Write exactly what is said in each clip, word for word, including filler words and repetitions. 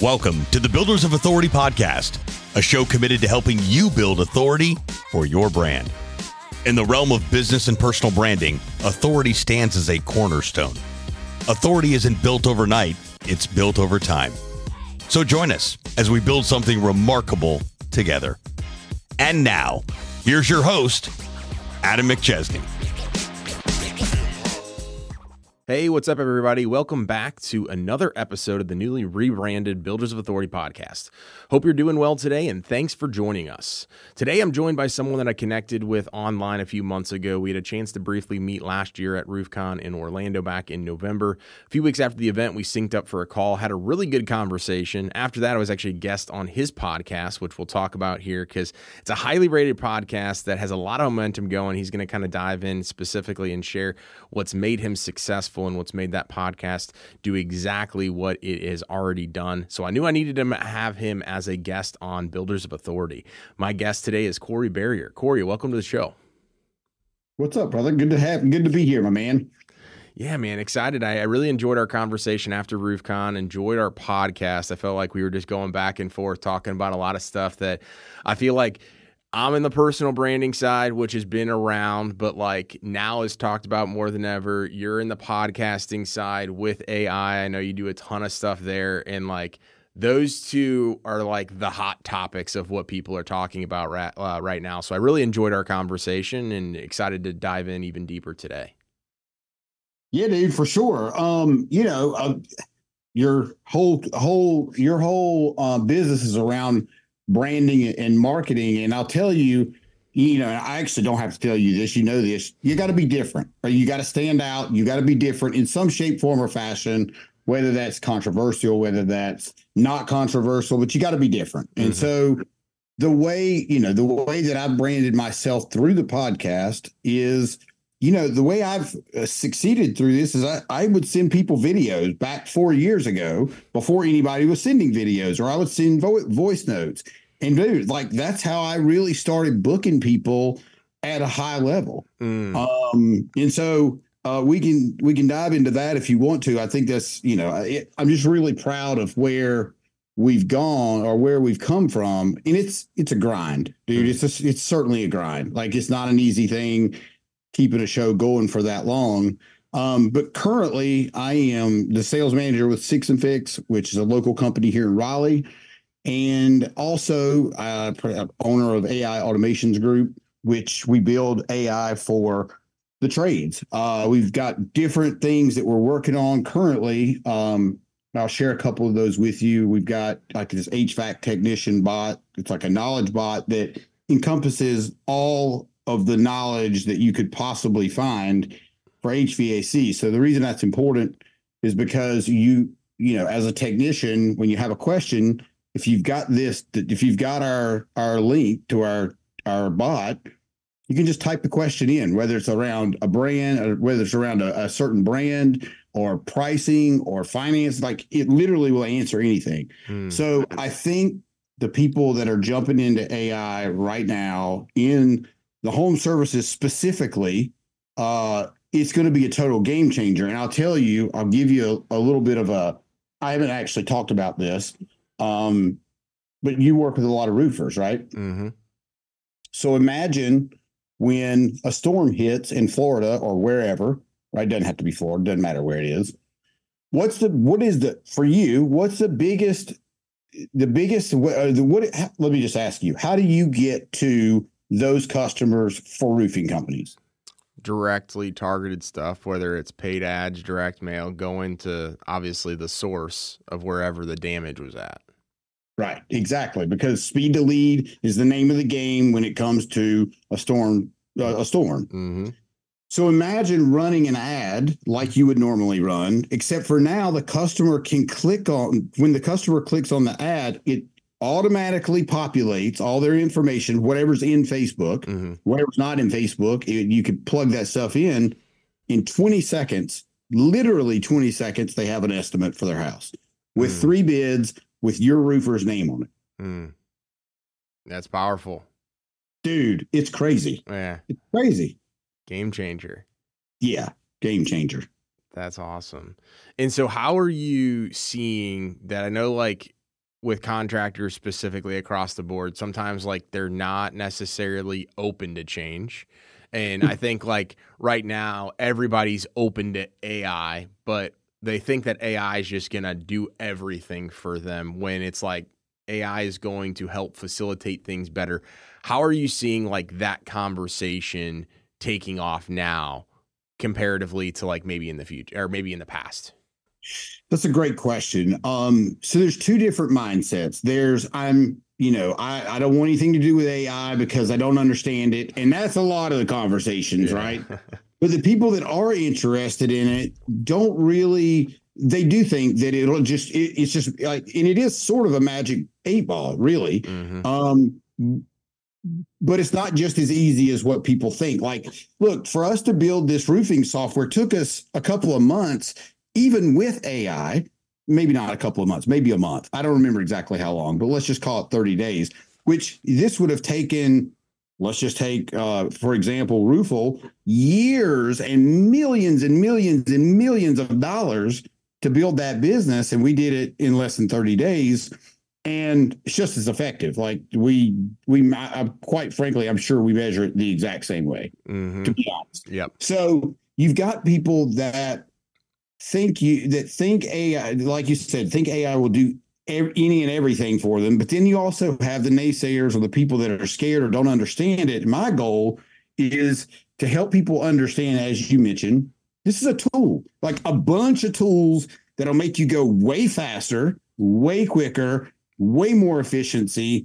Welcome to the Builders of Authority podcast, a show committed to helping you build authority for your brand. In the realm of business and personal branding, authority stands as a cornerstone. Authority isn't built overnight, it's built over time. So join us as we build something remarkable together. And now, here's your host, Adam McChesney. Hey, what's up, everybody? Welcome back to another episode of the newly rebranded Builders of Authority podcast. Hope you're doing well today, and thanks for joining us. Today, I'm joined by someone that I connected with online a few months ago. We had a chance to briefly meet last year at RoofCon in Orlando back in November. A few weeks after the event, we synced up for a call, had a really good conversation. After that, I was actually a guest on his podcast, which we'll talk about here because it's a highly rated podcast that has a lot of momentum going. He's going to kind of dive in specifically and share what's made him successful and what's made that podcast do exactly what it has already done. So I knew I needed to have him as a guest on Builders of Authority. My guest today is Corey Barrier. Corey, welcome to the show. What's up, brother? Good to have, good to be here, my man. Yeah, man, excited. I, I really enjoyed our conversation after RoofCon, enjoyed our podcast. I felt like we were just going back and forth talking about a lot of stuff that I feel like I'm in the personal branding side, which has been around, but like now is talked about more than ever. You're in the podcasting side with A I. I know you do a ton of stuff there. And like those two are like the hot topics of what people are talking about right, uh, right now. So I really enjoyed our conversation and excited to dive in even deeper today. Yeah, dude, for sure. Um, you know, uh, your whole, whole, your whole uh, business is around branding and marketing. And I'll tell you, you know, I actually don't have to tell you this, you know this, you got to be different, right? You got to stand out. You got to be different in some shape, form, or fashion, whether that's controversial, whether that's not controversial, but you got to be different. Mm-hmm. And so the way, you know, the way that I've branded myself through the podcast is, you know, the way I've uh, succeeded through this is I, I would send people videos back four years ago before anybody was sending videos, or I would send vo- voice notes. And dude, like that's how I really started booking people at a high level. Mm. Um, and so uh, we can we can dive into that if you want to. I think that's, you know, it, I'm just really proud of where we've gone or where we've come from. And it's it's a grind, dude. Mm. It's a, it's certainly a grind. Like it's not an easy thing keeping a show going for that long. Um, but currently I am the sales manager with Six and Fix, which is a local company here in Raleigh. And also uh, owner of A I Automations Group, which we build A I for the trades. Uh, we've got different things that we're working on currently. Um, I'll share a couple of those with you. We've got like this H V A C technician bot. It's like a knowledge bot that encompasses all of the knowledge that you could possibly find for H V A C. So the reason that's important is because you, you know, as a technician, when you have a question, if you've got this, if you've got our, our link to our, our bot, you can just type the question in, whether it's around a brand or whether it's around a, a certain brand or pricing or finance, like it literally will answer anything. Hmm. So I think the people that are jumping into A I right now in the home services specifically, uh, it's going to be a total game changer. And I'll tell you, I'll give you a, a little bit of a, I haven't actually talked about this. Um, but you work with a lot of roofers, right? Mm-hmm. So imagine when a storm hits in Florida or wherever, right? It doesn't have to be Florida, doesn't matter where it is. What's the, what is the, for you, what's the biggest, the biggest, uh, the, what, let me just ask you, how do you get to those customers for roofing companies? Directly targeted stuff, whether it's paid ads, direct mail, going to obviously the source of wherever the damage was at. Right, exactly. Because speed to lead is the name of the game when it comes to a storm. Uh, a storm. Mm-hmm. So imagine running an ad like you would normally run, except for now the customer can click on, when the customer clicks on the ad, it automatically populates all their information, whatever's in Facebook, mm-hmm. whatever's not in Facebook, it, you can plug that stuff in. In twenty seconds, literally twenty seconds, they have an estimate for their house with mm. three bids with your roofer's name on it. Mm. That's powerful. Dude, it's crazy. Yeah. It's crazy. Game changer. Yeah, game changer. That's awesome. And so how are you seeing that? I know like with contractors specifically across the board, sometimes like they're not necessarily open to change. And I think like right now, everybody's open to A I, but they think that A I is just going to do everything for them when it's like A I is going to help facilitate things better. How are you seeing like that conversation taking off now comparatively to like maybe in the future or maybe in the past? That's a great question. Um, so there's two different mindsets. There's I'm, you know, I, I don't want anything to do with A I because I don't understand it. And that's a lot of the conversations, yeah. Right? But the people that are interested in it don't really, they do think that it'll just, it, it's just like, and it is sort of a magic eight ball, really. Mm-hmm. Um, but it's not just as easy as what people think. Like, look, for us to build this roofing software took us a couple of months, even with A I, maybe not a couple of months, maybe a month. I don't remember exactly how long, but let's just call it thirty days, which this would have taken, let's just take, uh, for example, Roofle, years and millions and millions and millions of dollars to build that business. And we did it in less than thirty days. And it's just as effective. Like we, we, I, quite frankly, I'm sure we measure it the exact same way, mm-hmm. to be honest. Yep. So you've got people that think you, that think A I, like you said, think A I will do every, any and everything for them. But then you also have the naysayers or the people that are scared or don't understand it. My goal is to help people understand, as you mentioned, this is a tool, like a bunch of tools that'll make you go way faster, way quicker, way more efficiency,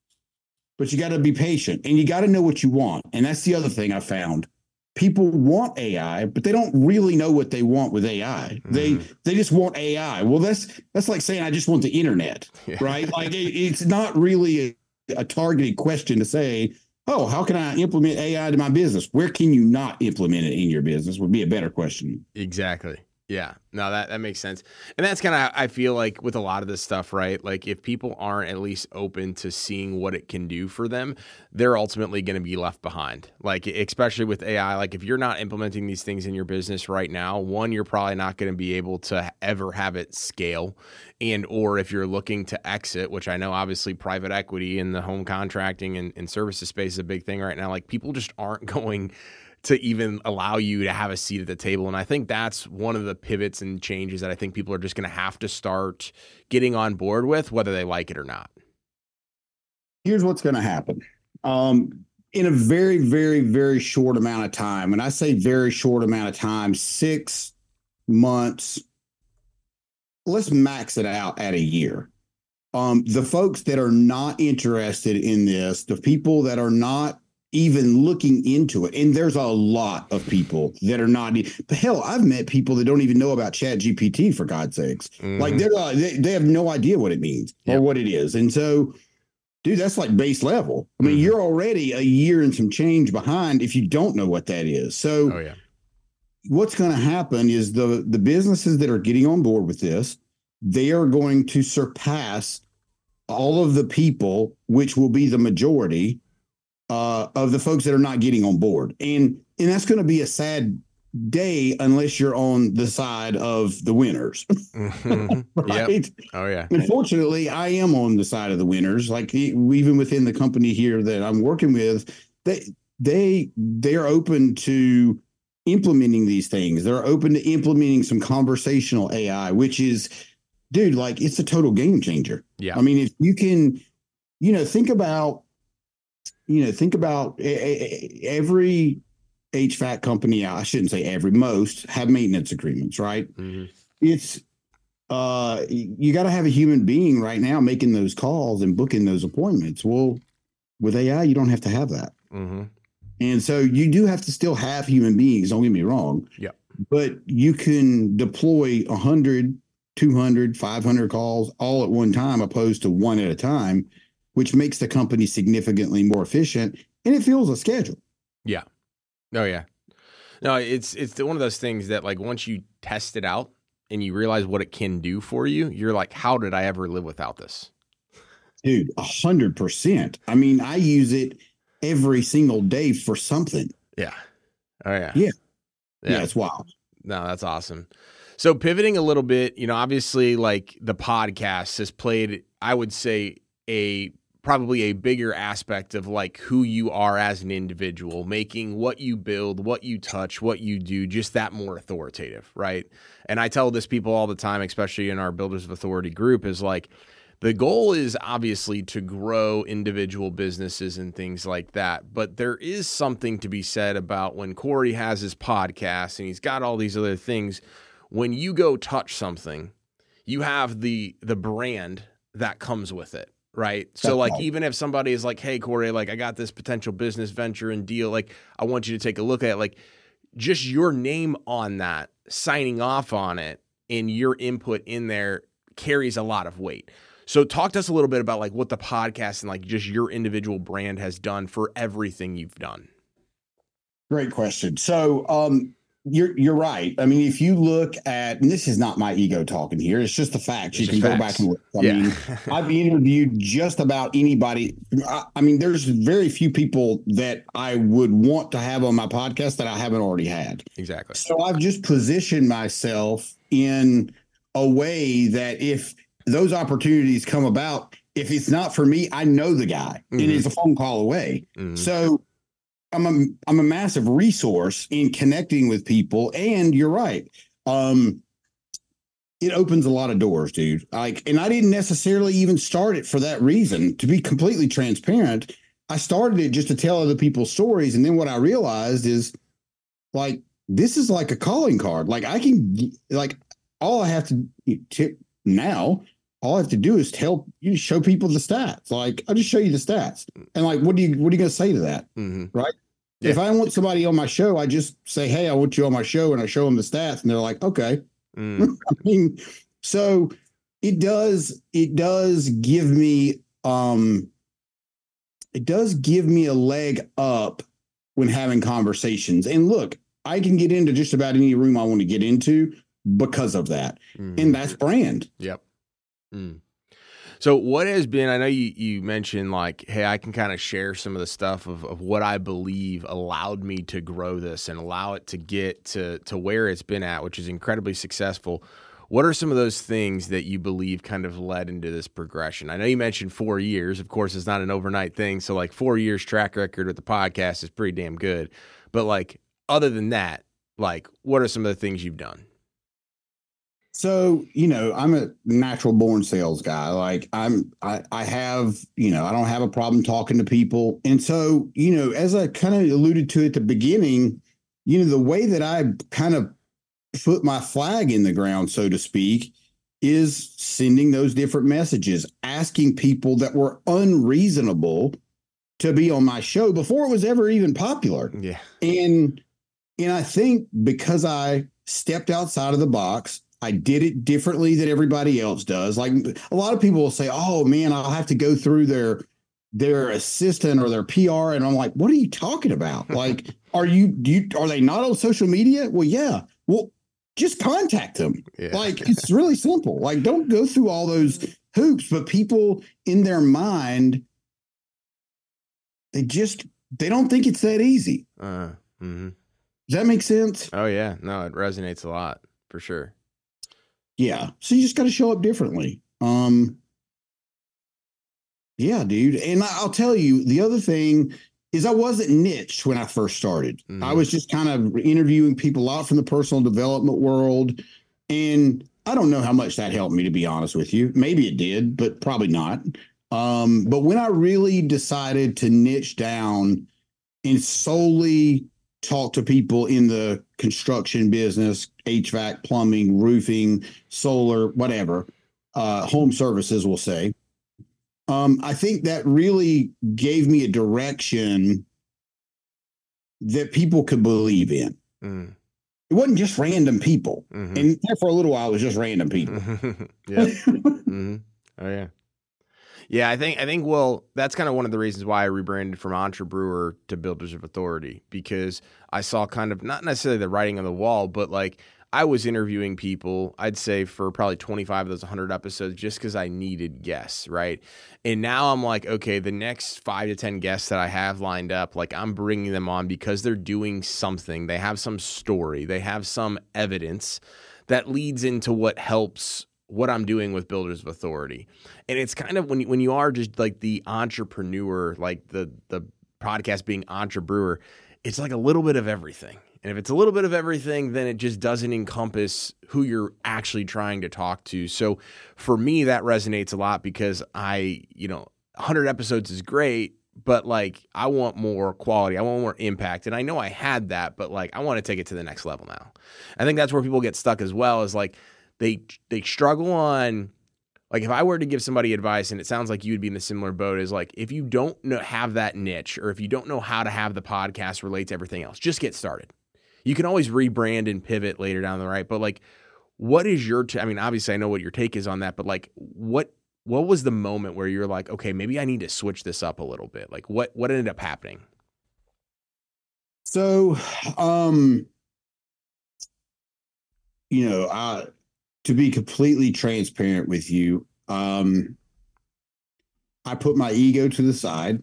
but you got to be patient and you got to know what you want. And that's the other thing I found. People want A I, but they don't really know what they want with A I. Mm-hmm. They they just want A I. Well, that's that's like saying I just want the internet, yeah. Right? Like it, it's not really a, a targeted question to say, oh, how can I implement A I to my business? Where can you not implement it in your business would be a better question. Exactly. Yeah, no, that, that makes sense. And that's kind of, I feel like with a lot of this stuff, right? Like if people aren't at least open to seeing what it can do for them, they're ultimately going to be left behind. Like, especially with A I, like if you're not implementing these things in your business right now, one, you're probably not going to be able to ever have it scale. And, or if you're looking to exit, which I know obviously private equity in the home contracting and, and services space is a big thing right now. Like people just aren't going to even allow you to have a seat at the table. And I think that's one of the pivots and changes that I think people are just going to have to start getting on board with, whether they like it or not. Here's what's going to happen. Um, in a very, very, very short amount of time, and I say very short amount of time, six months, let's max it out at a year. Um, the folks that are not interested in this, the people that are not even looking into it. And there's a lot of people that are not, hell, I've met people that don't even know about Chat G P T, for God's sakes. Mm-hmm. Like they're uh, they, they have no idea what it means yep. or what it is. And so, dude, that's like base level. I mean, mm-hmm. you're already a year and some change behind if you don't know what that is. So oh, yeah. what's going to happen is the, the businesses that are getting on board with this, they are going to surpass all of the people, which will be the majority Uh, of the folks that are not getting on board. And and that's going to be a sad day unless you're on the side of the winners. Mm-hmm. Right? Yep. Oh, yeah. Unfortunately, I am on the side of the winners. Like even within the company here that I'm working with, they they they're open to implementing these things. They're open to implementing some conversational A I, which is, dude, like it's a total game changer. Yeah. I mean, if you can, you know, think about You know, think about every H V A C company. I shouldn't say every, most have maintenance agreements, right? Mm-hmm. It's uh, you got to have a human being right now making those calls and booking those appointments. Well, with A I, you don't have to have that. Mm-hmm. And so you do have to still have human beings. Don't get me wrong. Yeah. But you can deploy one hundred, two hundred, five hundred calls all at one time, opposed to one at a time, which makes the company significantly more efficient, and it fills a schedule. Yeah. Oh, yeah. No, it's it's one of those things that, like, once you test it out and you realize what it can do for you, you're like, how did I ever live without this? Dude, a hundred percent. I mean, I use it every single day for something. Yeah. Oh, yeah. Yeah. Yeah, yeah it's wild. No, that's awesome. So pivoting a little bit, you know, obviously like the podcast has played, I would say, a probably a bigger aspect of like who you are as an individual, making what you build, what you touch, what you do, just that more authoritative, right? And I tell this people all the time, especially in our Builders of Authority group, is like, the goal is obviously to grow individual businesses and things like that. But there is something to be said about when Corey has his podcast and he's got all these other things. When you go touch something, you have the the brand that comes with it, right? So That's like right. even if somebody is like, hey, Corey, like I got this potential business venture and deal, like I want you to take a look at it, like just your name on that, signing off on it, and your input in there carries a lot of weight. So talk to us a little bit about like what the podcast and like just your individual brand has done for everything you've done. Great question. So um, you're you're right. I mean, if you look at, and this is not my ego talking here, it's just the facts. It's you can just go facts. back and look. I Yeah. mean, I've interviewed just about anybody. I, I mean, there's very few people that I would want to have on my podcast that I haven't already had. Exactly. So I've just positioned myself in a way that if those opportunities come about, if it's not for me, I know the guy Mhm. and it's a phone call away. Mhm. So I'm a, I'm a massive resource in connecting with people. And you're right. Um, it opens a lot of doors, dude. Like, and I didn't necessarily even start it for that reason. To be completely transparent, I started it just to tell other people's stories. And then what I realized is like, this is like a calling card. Like I can, like, all I have to tip now, all I have to do is tell you, show people the stats. Like I'll just show you the stats. And like, what do you, what are you going to say to that? Mm-hmm. Right. Yeah. If I want somebody on my show, I just say, hey, I want you on my show, and I show them the stats and they're like, okay. Mm. I mean, so it does, it does give me, um, it does give me a leg up when having conversations. And look, I can get into just about any room I want to get into because of that. Mhm. And that's brand. Yep. Mm. So what has been, I know you, you mentioned like, hey, I can kind of share some of the stuff of, of what I believe allowed me to grow this and allow it to get to, to where it's been at, which is incredibly successful. What are some of those things that you believe kind of led into this progression? I know you mentioned four years. Of course, it's not an overnight thing. So like four years track record with the podcast is pretty damn good. But like, other than that, like, what are some of the things you've done? So, you know, I'm a natural born sales guy. Like I'm, I, I have, you know, I don't have a problem talking to people. And so, you know, as I kind of alluded to at the beginning, you know, the way that I kind of put my flag in the ground, so to speak, is sending those different messages, asking people that were unreasonable to be on my show before it was ever even popular. Yeah. And, and I think because I stepped outside of the box, I did it differently than everybody else does. Like a lot of people will say, oh man, I'll have to go through their, their assistant or their P R. And I'm like, what are you talking about? Like, are you, do you, are they not on social media? Well, yeah. Well, just contact them. Yeah. Like, it's really simple. Like, don't go through all those hoops, but people in their mind, they just, they don't think it's that easy. Uh, mm-hmm. Does that make sense? Oh yeah. No, it resonates a lot for sure. Yeah. So you just got to show up differently. Um, yeah, dude. And I'll tell you, the other thing is I wasn't niched when I first started. Mhm. I was just kind of interviewing people out from the personal development world. And I don't know how much that helped me, to be honest with you. Maybe it did, but probably not. Um, but when I really decided to niche down and solely talk to people in the construction business, H V A C, plumbing, roofing, solar, whatever, uh, home services, we'll say. Um, I think that really gave me a direction that people could believe in. Mm. It wasn't just random people. Mm-hmm. And there for a little while, it was just random people. Yeah. Mm-hmm. Oh yeah. Yeah, I think I think well, that's kind of one of the reasons why I rebranded from Entrebrewer to Builders of Authority, because I saw kind of not necessarily the writing on the wall, but like I was interviewing people, I'd say for probably twenty-five of those one hundred episodes just because I needed guests, right? And now I'm like, okay, the next five to ten guests that I have lined up, like I'm bringing them on because they're doing something. They have some story. They have some evidence that leads into what helps what I'm doing with Builders of Authority. And it's kind of when you, when you are just like the entrepreneur, like the, the podcast being entrepreneur, it's like a little bit of everything. And if it's a little bit of everything, then it just doesn't encompass who you're actually trying to talk to. So for me, that resonates a lot because I, you know, one hundred episodes is great, but like I want more quality. I want more impact. And I know I had that, but like I want to take it to the next level now. I think that's where people get stuck as well, is like they they struggle on, like if I were to give somebody advice, and it sounds like you would be in a similar boat, is like if you don't know, have that niche, or if you don't know how to have the podcast relate to everything else, just get started. You can always rebrand and pivot later down the right, but like, what is your, t- I mean, obviously I know what your take is on that, but like, what, what was the moment where you're like, okay, maybe I need to switch this up a little bit? Like what, what ended up happening? So, um, you know, I, to be completely transparent with you, um, I put my ego to the side.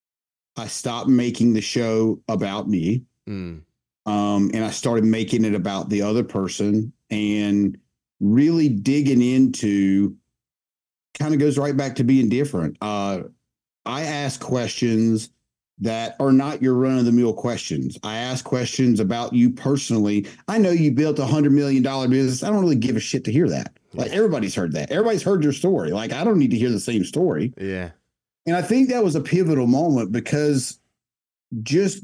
I stopped making the show about me. Mm. Um, and I started making it about the other person and really digging into, kind of goes right back to being different. Uh, I ask questions that are not your run of the mill questions. I ask questions about you personally. I know you built a hundred million dollar business. I don't really give a shit to hear that. Like everybody's heard that. Everybody's heard your story. Like I don't need to hear the same story. Yeah. And I think that was a pivotal moment because just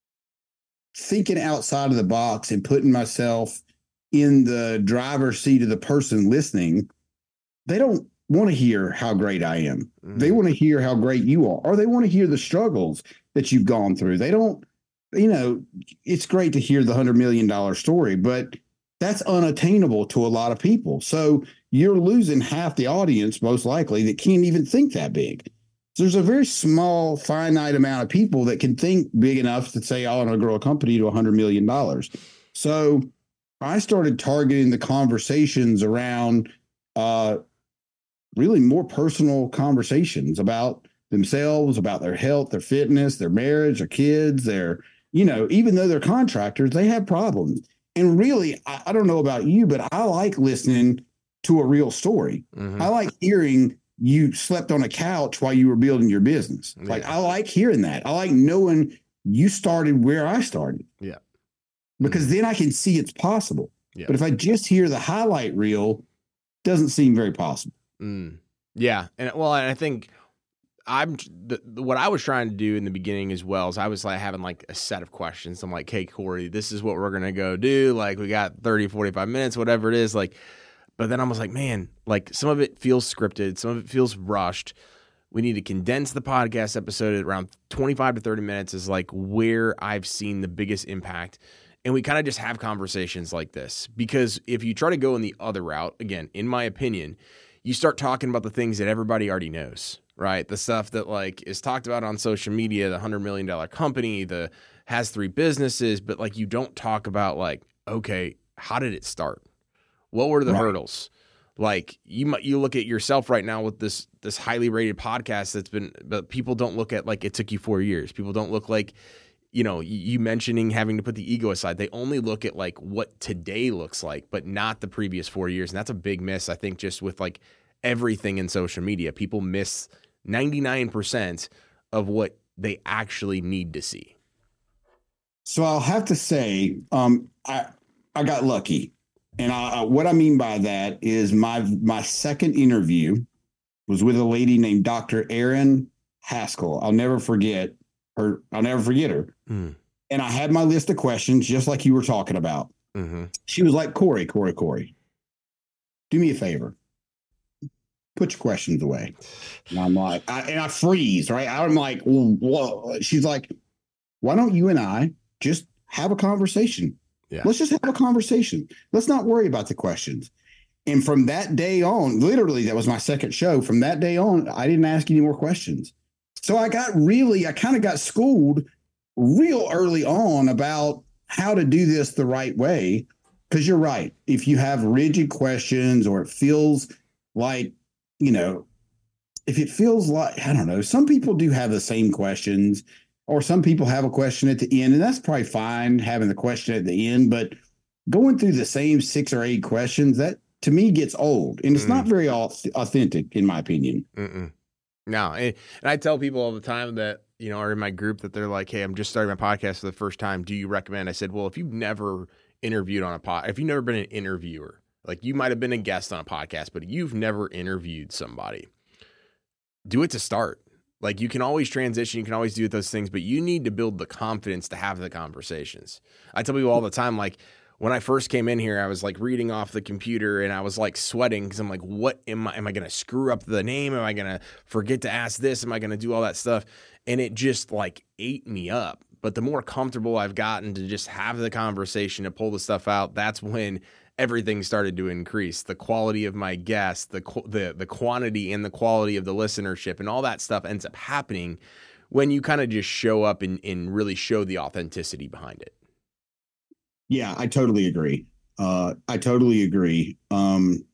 thinking outside of the box and putting myself in the driver's seat of the person listening, they don't want to hear how great I am. Mm. They want to hear how great you are, or they want to hear the struggles that you've gone through. They don't, you know, it's great to hear the hundred million dollar story, but that's unattainable to a lot of people. So you're losing half the audience, most likely, that can't even think that big. So there's a very small, finite amount of people that can think big enough to say, I want to grow a company to one hundred million dollars. So I started targeting the conversations around uh, really more personal conversations about themselves, about their health, their fitness, their marriage, their kids, their, you know, even though they're contractors, they have problems. And really, I, I don't know about you, but I like listening to a real story. Mm-hmm. I like hearing you slept on a couch while you were building your business. Yeah. Like, I like hearing that. I like knowing you started where I started. Yeah. Because mm-hmm. then I can see it's possible. Yeah. But if I just hear the highlight reel, doesn't seem very possible. Mm. Yeah. And well, I think I'm the, the, what I was trying to do in the beginning as well is I was like having like a set of questions. I'm like, hey, Corey, this is what we're going to go do. Like we got thirty, forty-five minutes, whatever it is. Like, but then I was like, man, like some of it feels scripted. Some of it feels rushed. We need to condense the podcast episode at around twenty-five to thirty minutes is like where I've seen the biggest impact. And we kind of just have conversations like this, because if you try to go in the other route, again, in my opinion, you start talking about the things that everybody already knows, right? The stuff that like is talked about on social media, the hundred million dollar company, the has three businesses, but like you don't talk about like, okay, how did it start? What were the right. hurdles? Like you might, you look at yourself right now with this, this highly rated podcast that's been, but people don't look at like it took you four years. People don't look like, you know, you mentioning having to put the ego aside. They only look at like what today looks like, but not the previous four years. And that's a big miss, I think, just with like everything in social media. People miss ninety-nine percent of what they actually need to see. So I'll have to say, um, I I got lucky. And I, what I mean by that is my my second interview was with a lady named Doctor Erin Haskell. I'll never forget her. I'll never forget her. Mm. And I had my list of questions, just like you were talking about. Mm-hmm. She was like, Corey, Corey, Corey, do me a favor. Put your questions away. And I'm like, I, and I freeze, right? I'm like, well, whoa. She's like, why don't you and I just have a conversation? Yeah. Let's just have a conversation. Let's not worry about the questions. And from that day on, literally, that was my second show. From that day on, I didn't ask any more questions. So I got really, I kind of got schooled real early on about how to do this the right way. Because you're right. If you have rigid questions, or it feels like, you know, if it feels like, I don't know, some people do have the same questions, or some people have a question at the end, and that's probably fine having the question at the end. But going through the same six or eight questions, that to me gets old, and it's mm. not very authentic, in my opinion. Mm-mm. No, and, and I tell people all the time that, you know, are in my group that they're like, hey, I'm just starting my podcast for the first time. Do you recommend? I said, well, if you've never interviewed on a pod, if you've never been an interviewer, like you might have been a guest on a podcast, but you've never interviewed somebody, do it to start. Like you can always transition, you can always do those things, but you need to build the confidence to have the conversations. I tell people all the time, like when I first came in here, I was like reading off the computer and I was like sweating because I'm like, what am I, am I going to screw up the name? Am I going to forget to ask this? Am I going to do all that stuff? And it just like ate me up. But the more comfortable I've gotten to just have the conversation, to pull the stuff out, that's when everything started to increase. The quality of my guests, the the the quantity and the quality of the listenership, and all that stuff ends up happening when you kind of just show up and, and really show the authenticity behind it. Yeah, I totally agree. Uh, I totally agree. Um,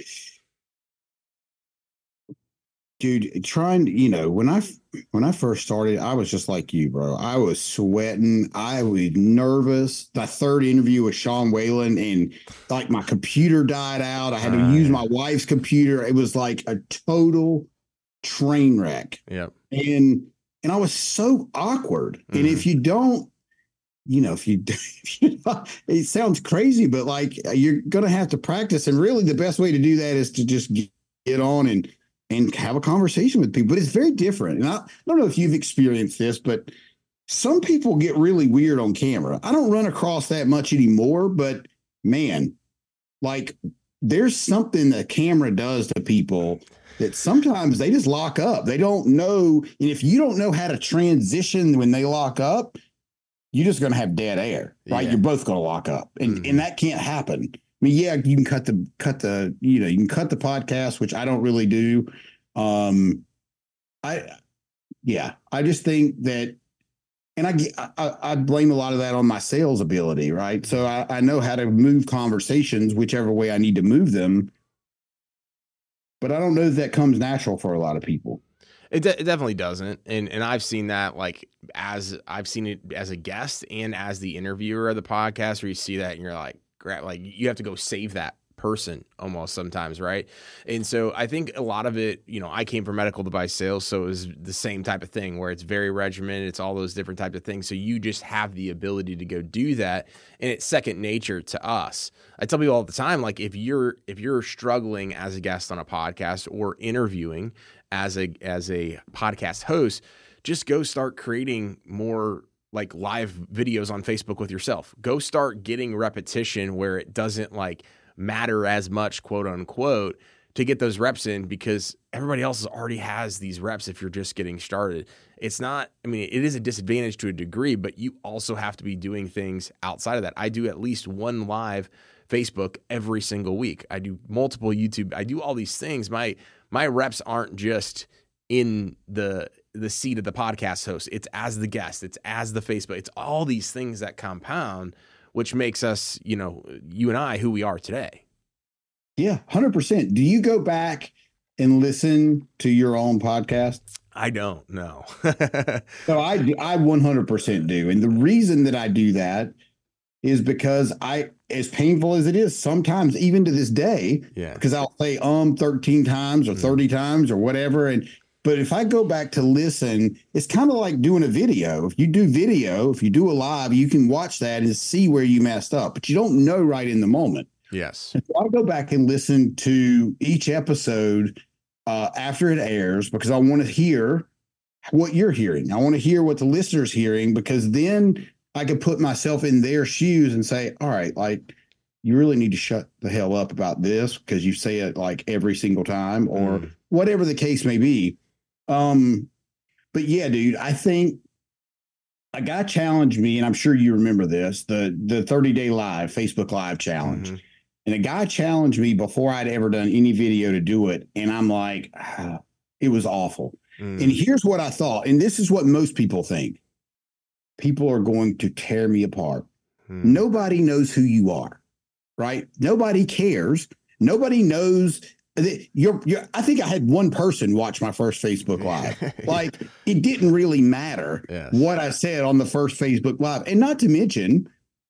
dude, trying, you know, when I when I first started, I was just like you, bro. I was sweating. I was nervous. The third interview with Sean Whalen, and like my computer died out. I had to uh, use my wife's computer. It was like a total train wreck. Yeah. And and I was so awkward. Mm-hmm. And if you don't, you know, if you, if you it sounds crazy, but like you're going to have to practice. And really the best way to do that is to just get on and, and have a conversation with people. But it's very different. And I, I don't know if you've experienced this, but some people get really weird on camera. I don't run across that much anymore, but man, like there's something that camera does to people that sometimes they just lock up. They don't know. And if you don't know how to transition when they lock up, you're just going to have dead air, right? Yeah. You're both going to lock up, and mm-hmm. and that can't happen. I mean, yeah, you can cut the cut the you know you can cut the podcast, which I don't really do. Um, I yeah, I just think that, and I I, I blame a lot of that on my sales ability, right? So I, I know how to move conversations whichever way I need to move them, but I don't know if that comes natural for a lot of people. It, de- it definitely doesn't. And and I've seen that like as I've seen it as a guest and as the interviewer of the podcast, where you see that and you're like, grab, like you have to go save that person almost sometimes. Right. And so I think a lot of it, you know, I came from medical device sales, so it was the same type of thing where it's very regimented. It's all those different types of things. So you just have the ability to go do that. And it's second nature to us. I tell people all the time, like if you're, if you're struggling as a guest on a podcast or interviewing as a, as a podcast host, just go start creating more like live videos on Facebook with yourself. Go start getting repetition where it doesn't like matter as much, quote unquote, to get those reps in, because everybody else already has these reps if you're just getting started. It's not, I mean, it is a disadvantage to a degree, but you also have to be doing things outside of that. I do at least one live Facebook every single week. I do multiple YouTube. I do all these things. My my reps aren't just in the the seat of the podcast host. It's as the guest. It's as the Facebook. It's all these things that compound, which makes us, you know, you and I, who we are today. Yeah, one hundred percent. Do you go back and listen to your own podcast? I don't know. So I, I one hundred percent do. And the reason that I do that is because I, as painful as it is, sometimes even to this day, yeah, because I'll say um thirteen times or thirty mm-hmm. times or whatever. And but if I go back to listen, it's kind of like doing a video. If you do video, if you do a live, you can watch that and see where you messed up, but you don't know right in the moment. Yes. And so I'll go back and listen to each episode uh, after it airs, because I want to hear what you're hearing. I want to hear what the listener's hearing, because then I could put myself in their shoes and say, all right, like, you really need to shut the hell up about this because you say it like every single time, or mm. whatever the case may be. Um, but yeah, dude, I think a guy challenged me, and I'm sure you remember this, the, the thirty day live Facebook live challenge. Mm-hmm. And a guy challenged me before I'd ever done any video to do it. And I'm like, ah, it was awful. Mm. And here's what I thought. And this is what most people think. People are going to tear me apart. Mm. Nobody knows who you are, right? Nobody cares. Nobody knows that you're, you're, I think I had one person watch my first Facebook Live. Like, it didn't really matter yes. what I said on the first Facebook Live. And not to mention,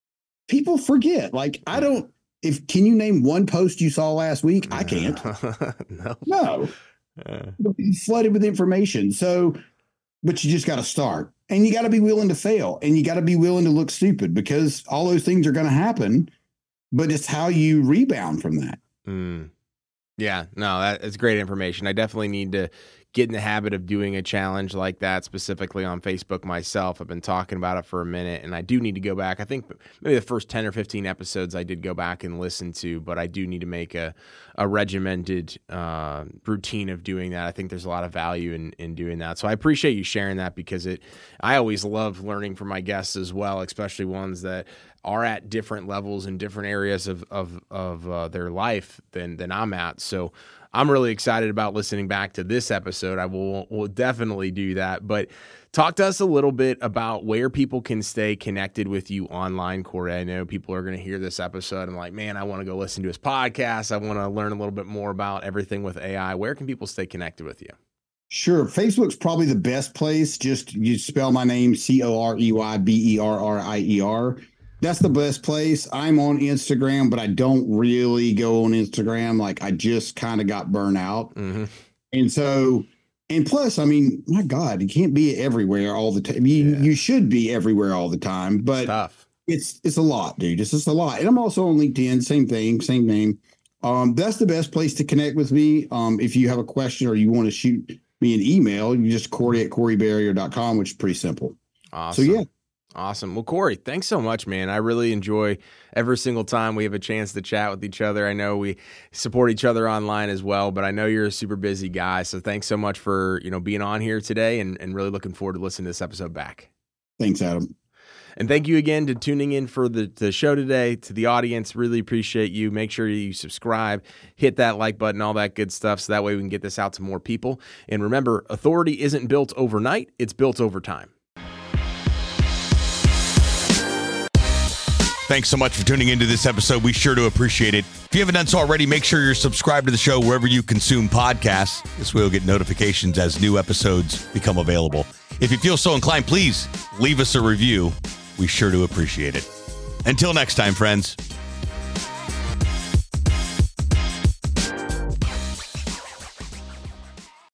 people forget. Like, I don't, if, can you name one post you saw last week? I can't. no. No. Uh, flooded with information. So, but you just got to start, and you got to be willing to fail, and you got to be willing to look stupid, because all those things are going to happen, but it's how you rebound from that. Mm. Yeah, no, that is great information. I definitely need to get in the habit of doing a challenge like that, specifically on Facebook myself. I've been talking about it for a minute, and I do need to go back. I think maybe the first ten or fifteen episodes I did go back and listen to, but I do need to make a, a regimented uh, routine of doing that. I think there's a lot of value in, in doing that. So I appreciate you sharing that, because it. I always love learning from my guests as well, especially ones that are at different levels in different areas of of, of uh, their life than than I'm at. So I'm really excited about listening back to this episode. I will will definitely do that. But talk to us a little bit about where people can stay connected with you online, Corey. I know people are going to hear this episode and like, man, I want to go listen to his podcast. I want to learn a little bit more about everything with A I. Where can people stay connected with you? Sure. Facebook's probably the best place. Just you spell my name, C O R E Y B E R R I E R. That's the best place. I'm on Instagram, but I don't really go on Instagram. Like, I just kind of got burnt out. Mm-hmm. And so, and plus, I mean, my God, you can't be everywhere all the time. You, yeah. you should be everywhere all the time, but it's tough. It's, it's a lot, dude. It's just a lot. And I'm also on LinkedIn, same thing, same name. Um, that's the best place to connect with me. Um, if you have a question or you want to shoot me an email, you just Corey at Corey Barrier dot com, which is pretty simple. Awesome. So, yeah. Awesome. Well, Corey, thanks so much, man. I really enjoy every single time we have a chance to chat with each other. I know we support each other online as well, but I know you're a super busy guy. So thanks so much for, you know, being on here today, and, and really looking forward to listening to this episode back. Thanks, Adam. And thank you again to tuning in for the, the show today. To the audience, really appreciate you. Make sure you subscribe, hit that like button, all that good stuff, so that way we can get this out to more people. And remember, authority isn't built overnight, it's built over time. Thanks so much for tuning into this episode. We sure do appreciate it. If you haven't done so already, make sure you're subscribed to the show wherever you consume podcasts. This way you'll get notifications as new episodes become available. If you feel so inclined, please leave us a review. We sure do appreciate it. Until next time, friends.